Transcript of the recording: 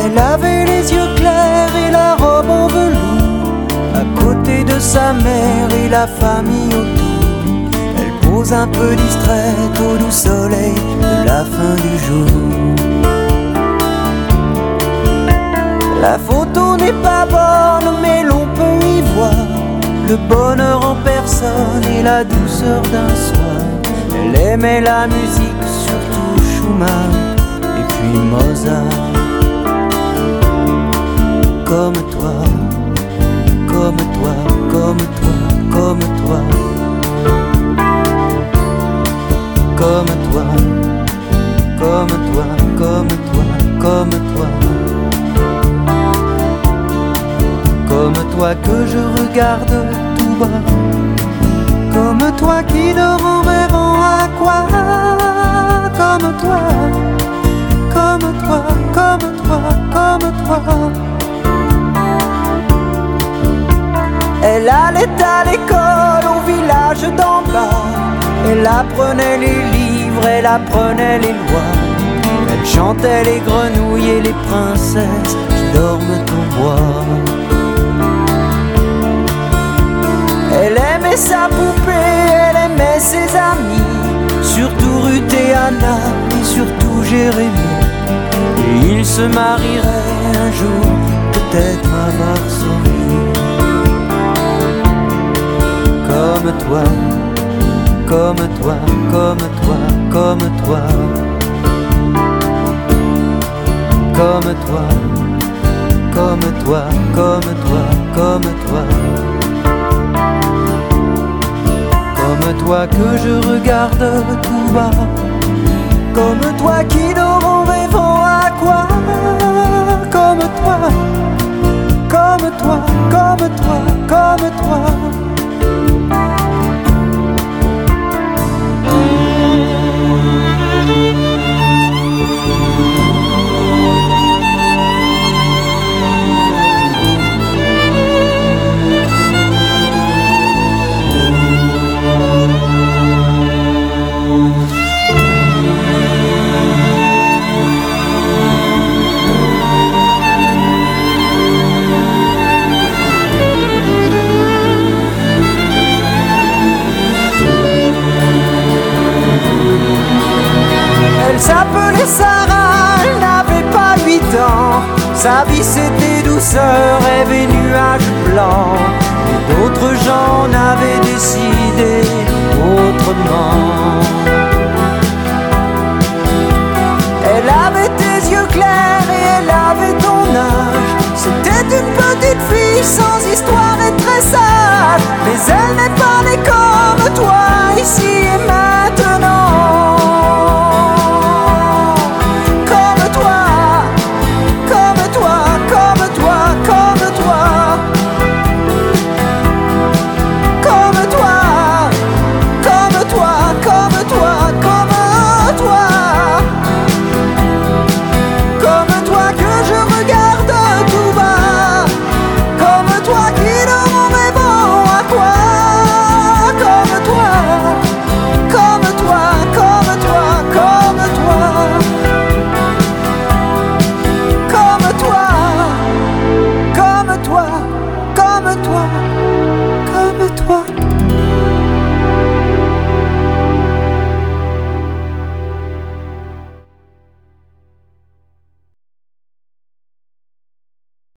Elle avait les yeux clairs et la robe en velours, à côté de sa mère et la famille autour. Elle pose un peu distraite au doux soleil de la fin du jour. La photo n'est pas bonne, mais l'on peut y voir le bonheur en personne et la douceur d'un soir. Elle aimait la musique, surtout Schumann et puis Mozart. Comme toi, comme toi, comme toi, comme toi. Comme toi, comme toi, comme toi, comme toi. Comme toi que je regarde tout bas. Comme toi qui dort en rêvant à quoi. Comme toi, comme toi, comme toi, comme toi. Elle allait à l'école au village d'en bas. Elle apprenait les livres, elle apprenait les lois. Elle chantait les grenouilles et les princesses qui dorment au bois. Elle aimait sa poupée, elle aimait ses amis, surtout Ruth et Anna et surtout Jérémie. Et ils se marieraient un jour, peut-être à Varsovie. Comme toi, comme toi, comme toi, comme toi. Comme toi, comme toi, comme toi, comme toi. Comme toi que je regarde tout bas. Comme toi qui dort en rêvant à quoi. Comme toi, comme toi, comme toi, comme toi. Elle s'appelait Sarah, elle n'avait pas 8 ans. Sa vie c'était douceur, rêve et nuages blancs. Et d'autres gens en avaient décidé autrement.